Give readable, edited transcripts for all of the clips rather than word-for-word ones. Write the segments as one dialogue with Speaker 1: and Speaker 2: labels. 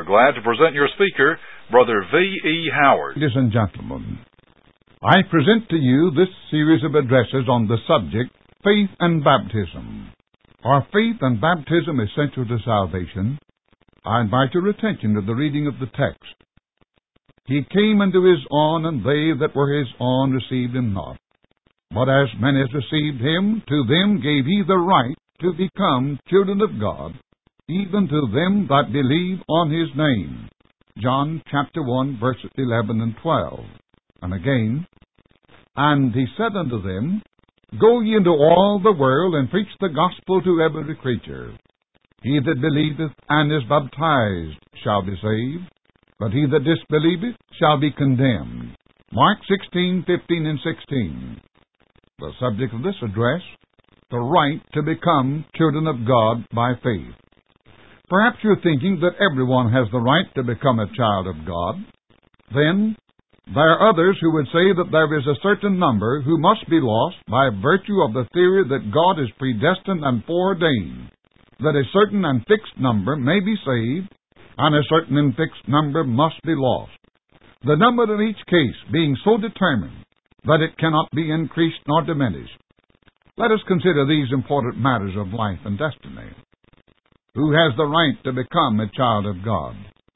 Speaker 1: We're glad to present your speaker, Brother V.E. Howard.
Speaker 2: Ladies and gentlemen, I present to you this series of addresses on the subject, Faith and Baptism. Are faith and baptism essential to salvation? I invite your attention to the reading of the text. He came unto his own, and they that were his own received him not. But as many as received him, to them gave he the right to become children of God, even to them that believe on his name. John chapter 1, verses 11 and 12. And again, and he said unto them, Go ye into all the world, and preach the gospel to every creature. He that believeth and is baptized shall be saved, but he that disbelieveth shall be condemned. Mark 16:15 and 16. The subject of this address, the right to become children of God by faith. Perhaps you're thinking that everyone has the right to become a child of God. Then, there are others who would say that there is a certain number who must be lost by virtue of the theory that God is predestined and foreordained, that a certain and fixed number may be saved, and a certain and fixed number must be lost. The number in each case being so determined that it cannot be increased nor diminished. Let us consider these important matters of life and destiny. Who has the right to become a child of God?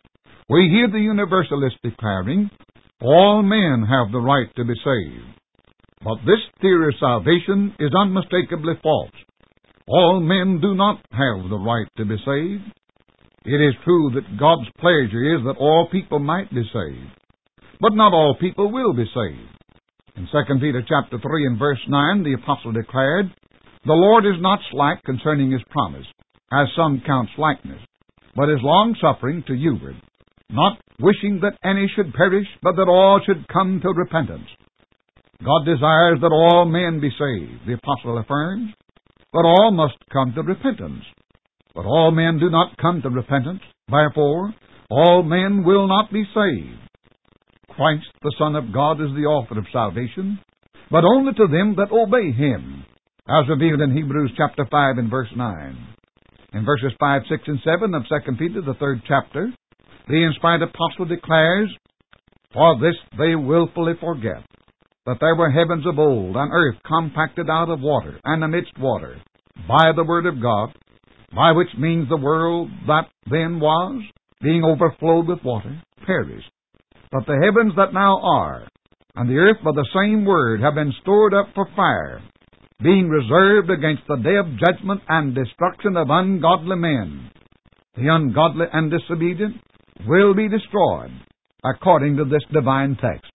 Speaker 2: We hear the universalists declaring, all men have the right to be saved. But this theory of salvation is unmistakably false. All men do not have the right to be saved. It is true that God's pleasure is that all people might be saved, but not all people will be saved. In 2 Peter chapter 3 and verse 9, the apostle declared, The Lord is not slack concerning his promise, as some count slackness, but is long-suffering to youward, not wishing that any should perish, but that all should come to repentance. God desires that all men be saved, the apostle affirms, but all must come to repentance. But all men do not come to repentance, therefore all men will not be saved. Christ, the Son of God, is the author of salvation, but only to them that obey him, as revealed in Hebrews chapter 5 and verse 9. In verses 5, 6, and 7 of 2 Peter, the 3rd chapter, the inspired apostle declares, For this they willfully forget, that there were heavens of old, and earth compacted out of water, and amidst water, by the word of God, by which means the world that then was, being overflowed with water, perished. But the heavens that now are, and the earth by the same word, have been stored up for fire, being reserved against the day of judgment and destruction of ungodly men. The ungodly and disobedient will be destroyed, according to this divine text.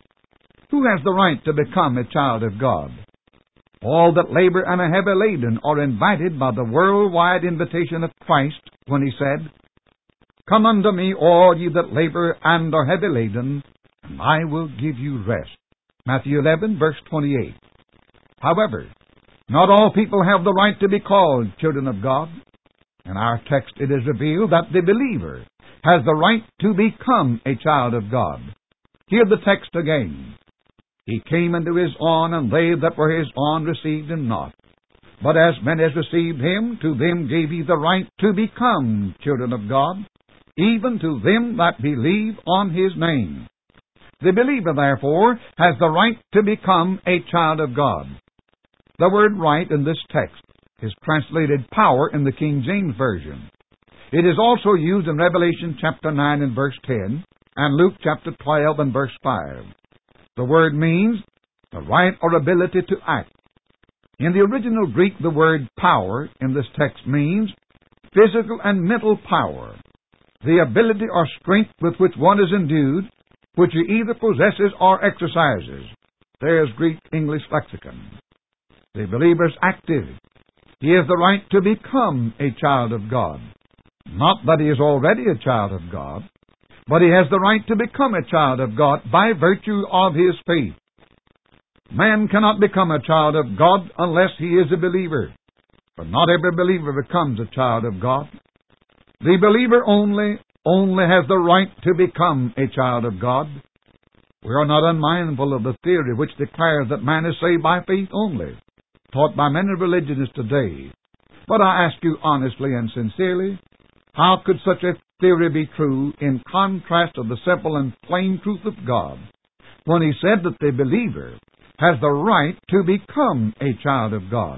Speaker 2: Who has the right to become a child of God? All that labor and are heavy laden are invited by the worldwide invitation of Christ when he said, Come unto me, all ye that labor and are heavy laden, and I will give you rest. Matthew 11, verse 28. However, not all people have the right to be called children of God. In our text it is revealed that the believer has the right to become a child of God. Hear the text again. He came unto his own, and they that were his own received him not. But as many as received him, to them gave he the right to become children of God, even to them that believe on his name. The believer, therefore, has the right to become a child of God. The word right in this text is translated power in the King James Version. It is also used in Revelation chapter 9 and verse 10, and Luke chapter 12 and verse 5. The word means the right or ability to act. In the original Greek, the word power in this text means physical and mental power, the ability or strength with which one is endued, which he either possesses or exercises. There's Greek-English lexicon. The believer is active. He has the right to become a child of God. Not that he is already a child of God, but he has the right to become a child of God by virtue of his faith. Man cannot become a child of God unless he is a believer. But not every believer becomes a child of God. The believer only has the right to become a child of God. We are not unmindful of the theory which declares that man is saved by faith only, taught by many religionists today. But I ask you honestly and sincerely, how could such a theory be true in contrast to the simple and plain truth of God when He said that the believer has the right to become a child of God.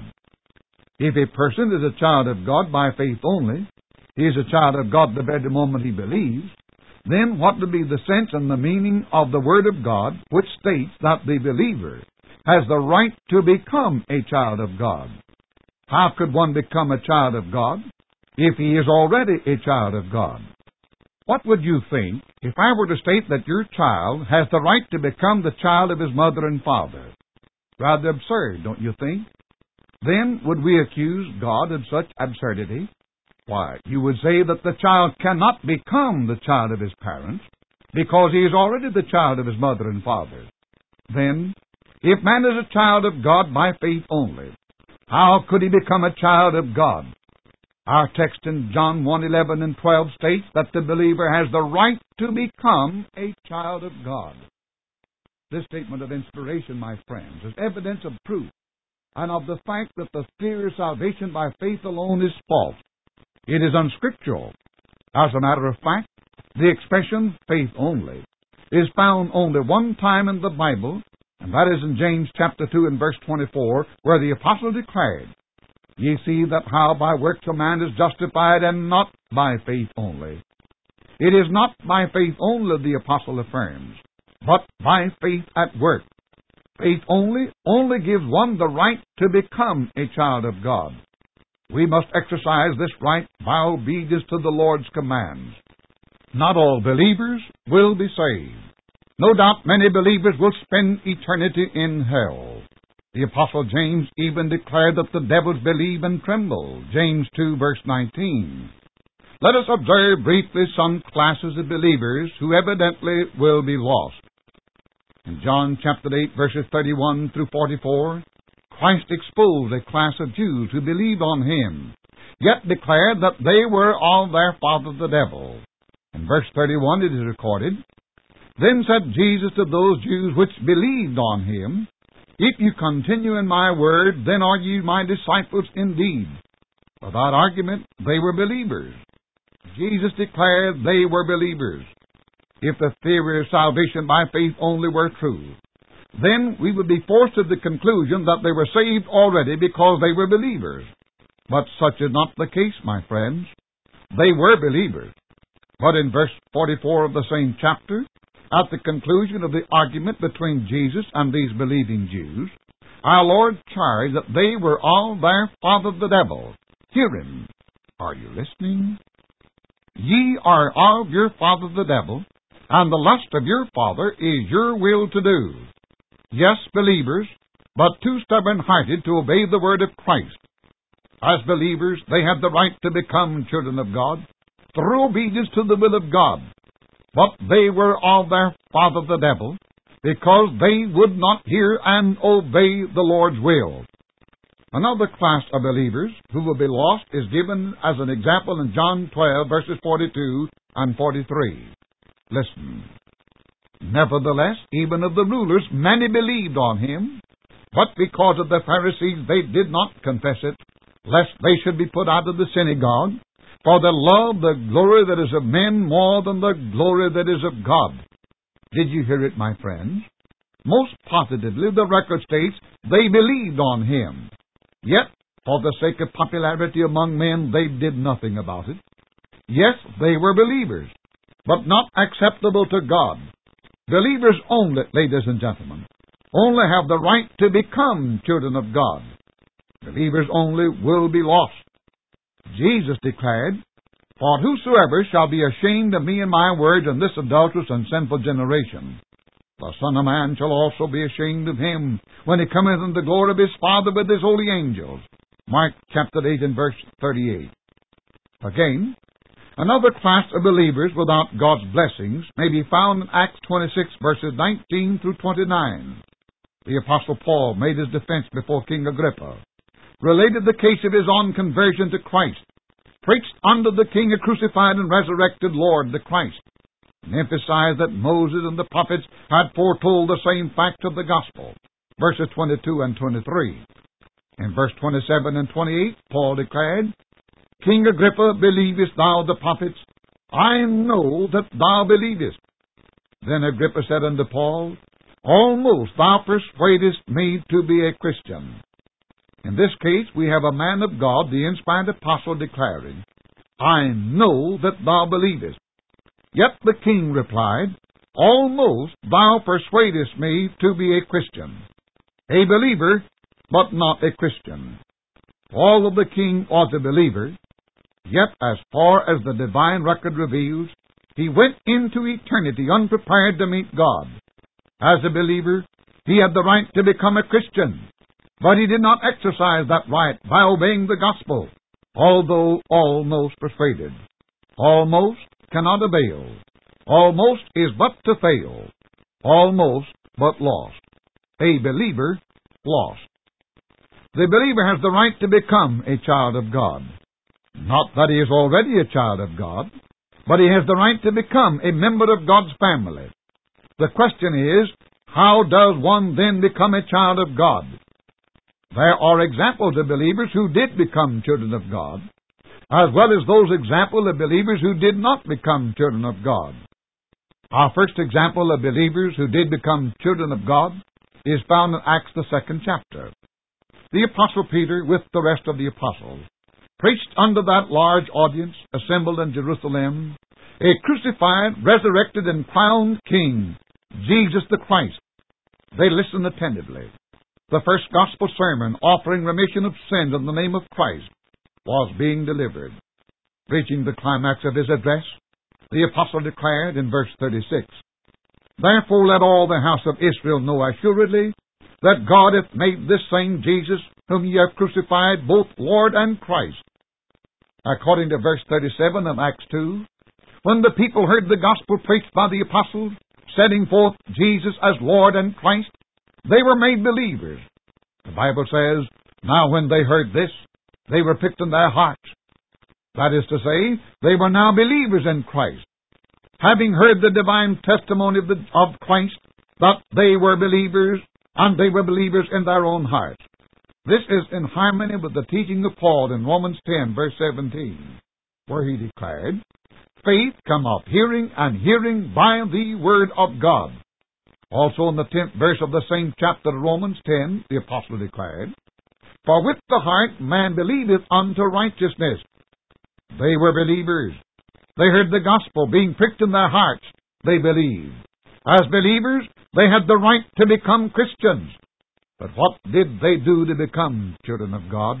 Speaker 2: If a person is a child of God by faith only, he is a child of God the very moment he believes, then what would be the sense and the meaning of the Word of God which states that the believer has the right to become a child of God? How could one become a child of God if he is already a child of God? What would you think if I were to state that your child has the right to become the child of his mother and father? Rather absurd, don't you think? Then would we accuse God of such absurdity? Why, you would say that the child cannot become the child of his parents because he is already the child of his mother and father. Then, if man is a child of God by faith only, how could he become a child of God? Our text in John 1:11 and 12 states that the believer has the right to become a child of God. This statement of inspiration, my friends, is evidence of truth and of the fact that the theory of salvation by faith alone is false. It is unscriptural. As a matter of fact, the expression faith only is found only one time in the Bible, and that is in James chapter 2 and verse 24, where the apostle declared, "Ye see that how by works a man is justified, and not by faith only." It is not by faith only, the apostle affirms, but by faith at work. Faith only gives one the right to become a child of God. We must exercise this right by obedience to the Lord's commands. Not all believers will be saved. No doubt many believers will spend eternity in hell. The Apostle James even declared that the devils believe and tremble. James 2, verse 19. Let us observe briefly some classes of believers who evidently will be lost. In John chapter 8, verses 31 through 44, Christ exposed a class of Jews who believed on Him, yet declared that they were of their father the devil. In verse 31 it is recorded, "Then said Jesus to those Jews which believed on Him, If you continue in my word, then are ye my disciples indeed." Without argument, they were believers. Jesus declared they were believers. If the theory of salvation by faith only were true, then we would be forced to the conclusion that they were saved already because they were believers. But such is not the case, my friends. They were believers. But in verse 44 of the same chapter, at the conclusion of the argument between Jesus and these believing Jews, our Lord charged that they were all their father the devil. Hear Him. Are you listening? "Ye are of your father the devil, and the lust of your father is your will to do." Yes, believers, but too stubborn-hearted to obey the word of Christ. As believers, they have the right to become children of God through obedience to the will of God. But they were of their father the devil, because they would not hear and obey the Lord's will. Another class of believers who will be lost is given as an example in John 12, verses 42 and 43. Listen. "Nevertheless, even of the rulers, many believed on Him, but because of the Pharisees they did not confess it, lest they should be put out of the synagogue, for they love the glory that is of men more than the glory that is of God." Did you hear it, my friends? Most positively, the record states they believed on Him. Yet, for the sake of popularity among men, they did nothing about it. Yes, they were believers, but not acceptable to God. Believers only, ladies and gentlemen, only have the right to become children of God. Believers only will be lost. Jesus declared, "For whosoever shall be ashamed of me and my words in this adulterous and sinful generation, the Son of Man shall also be ashamed of him when He cometh in the glory of His Father with His holy angels." Mark chapter 8 and verse 38. Again, another class of believers without God's blessings may be found in Acts 26, verses 19 through 29. The Apostle Paul made his defense before King Agrippa, related the case of his own conversion to Christ, preached unto the King a crucified and resurrected Lord, the Christ, and emphasized that Moses and the prophets had foretold the same fact of the gospel. Verses 22 and 23. In verse 27 and 28, Paul declared, "King Agrippa, believest thou the prophets? I know that thou believest. Then Agrippa said unto Paul, Almost thou persuadest me to be a Christian. In this case, we have a man of God, the inspired apostle, declaring, I know that thou believest. Yet the king replied, Almost thou persuadest me to be a Christian. A believer, but not a Christian. Although the king was a believer, yet as far as the divine record reveals, he went into eternity unprepared to meet God. As a believer, he had the right to become a Christian, but he did not exercise that right by obeying the gospel, although almost persuaded. Almost cannot avail. Almost is but to fail. Almost but lost. A believer lost. The believer has the right to become a child of God. Not that he is already a child of God, but he has the right to become a member of God's family. The question is, how does one then become a child of God? There are examples of believers who did become children of God, as well as those examples of believers who did not become children of God. Our first example of believers who did become children of God is found in Acts the 2nd chapter. The Apostle Peter, with the rest of the apostles, preached unto that large audience assembled in Jerusalem a crucified, resurrected, and crowned King, Jesus the Christ. They listened attentively. The first gospel sermon offering remission of sins in the name of Christ was being delivered. Reaching the climax of his address, the apostle declared in verse 36, Therefore let all the house of Israel know assuredly that God hath made this same Jesus, whom ye have crucified, both Lord and Christ. According to verse 37 of Acts 2, when the people heard the gospel preached by the apostles, setting forth Jesus as Lord and Christ, they were made believers. The Bible says, Now when they heard this, they were pricked in their hearts. That is to say, they were now believers in Christ. Having heard the divine testimony of Christ, that they were believers, and they were believers in their own hearts. This is in harmony with the teaching of Paul in Romans 10, verse 17, where he declared, Faith cometh of hearing, and hearing by the word of God. Also in the 10th verse of the same chapter of Romans 10, the apostle declared, For with the heart man believeth unto righteousness. They were believers. They heard the gospel being pricked in their hearts. They believed. As believers, they had the right to become Christians. But what did they do to become children of God?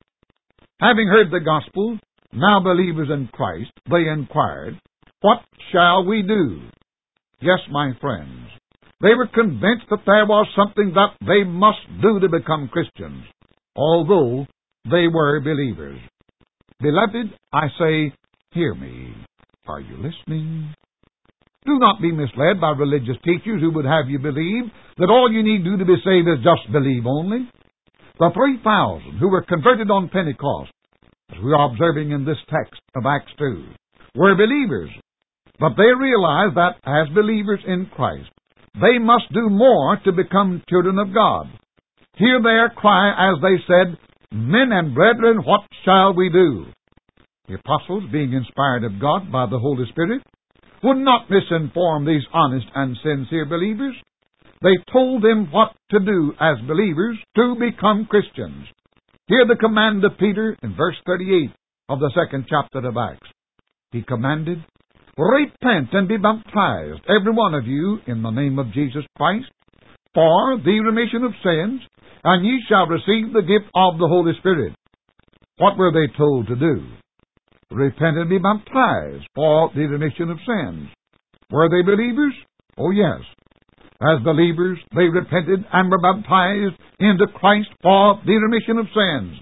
Speaker 2: Having heard the gospel, now believers in Christ, they inquired, What shall we do? Yes, my friends, they were convinced that there was something that they must do to become Christians, although they were believers. Beloved, I say, hear me. Are you listening? Do not be misled by religious teachers who would have you believe that all you need do to be saved is just believe only. The 3,000 who were converted on Pentecost, as we are observing in this text of Acts 2, were believers. But they realized that as believers in Christ, they must do more to become children of God. Hear their cry as they said, Men and brethren, what shall we do? The apostles, being inspired of God by the Holy Spirit, would not misinform these honest and sincere believers. They told them what to do as believers to become Christians. Hear the command of Peter in verse 38 of the 2nd chapter of Acts. He commanded, Repent and be baptized, every one of you, in the name of Jesus Christ, for the remission of sins, and ye shall receive the gift of the Holy Spirit. What were they told to do? Repent and be baptized for the remission of sins. Were they believers? Oh, yes. As believers, they repented and were baptized into Christ for the remission of sins.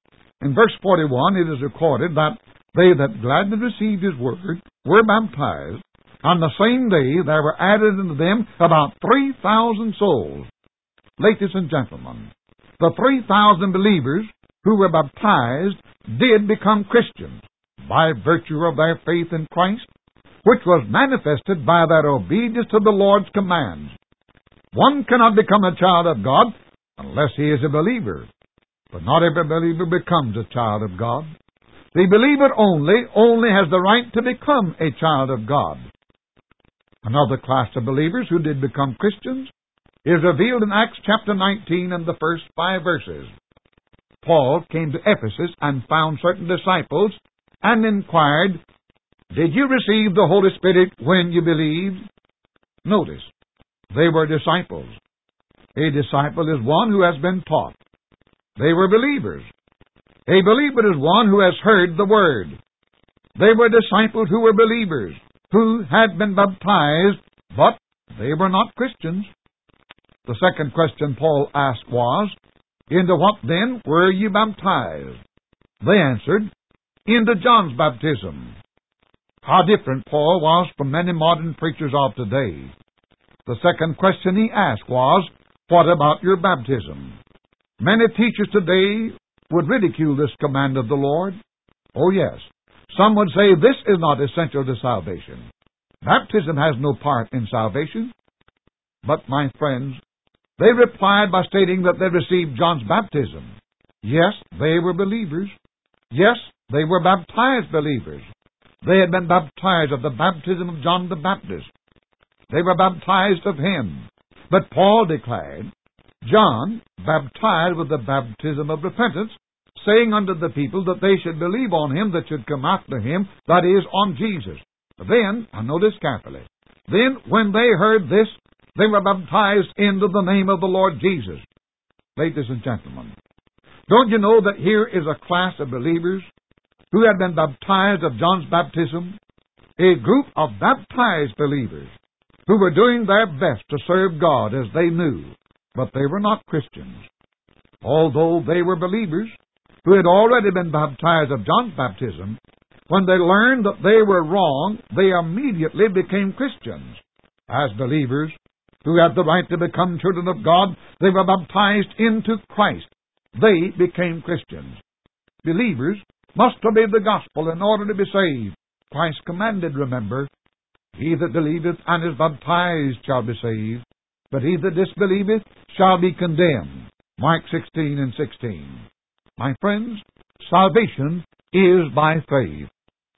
Speaker 2: In verse 41, it is recorded that they that gladly received His word were baptized. On the same day, there were added unto them about 3,000 souls. Ladies and gentlemen, the 3,000 believers who were baptized did become Christians by virtue of their faith in Christ, which was manifested by their obedience to the Lord's commands. One cannot become a child of God unless he is a believer. But not every believer becomes a child of God. The believer only has the right to become a child of God. Another class of believers who did become Christians is revealed in Acts chapter 19 and the first 5 verses. Paul came to Ephesus and found certain disciples and inquired, "Did you receive the Holy Spirit when you believed?" Notice, they were disciples. A disciple is one who has been taught. They were believers. A believer is one who has heard the Word. They were disciples who were believers, who had been baptized, but they were not Christians. The second question Paul asked was, "Into what then were you baptized?" They answered, "Into John's baptism." How different Paul was from many modern preachers of today. The second question he asked was, "What about your baptism?" Many teachers today would ridicule this command of the Lord. Oh yes, some would say this is not essential to salvation. Baptism has no part in salvation. But my friends, they replied by stating that they received John's baptism. Yes, they were believers. Yes, they were baptized believers. They had been baptized of the baptism of John the Baptist. They were baptized of him. But Paul declared, John baptized with the baptism of repentance, saying unto the people that they should believe on him that should come after him, that is, on Jesus. Then, and notice carefully, then when they heard this, they were baptized into the name of the Lord Jesus. Ladies and gentlemen, don't you know that here is a class of believers who had been baptized of John's baptism? A group of baptized believers who were doing their best to serve God as they knew, but they were not Christians. Although they were believers who had already been baptized of John's baptism, when they learned that they were wrong, they immediately became Christians. As believers who had the right to become children of God, they were baptized into Christ. They became Christians. Believers must obey the gospel in order to be saved. Christ commanded, remember, "He that believeth and is baptized shall be saved, but he that disbelieveth shall be condemned." Mark 16 and 16. My friends, salvation is by faith.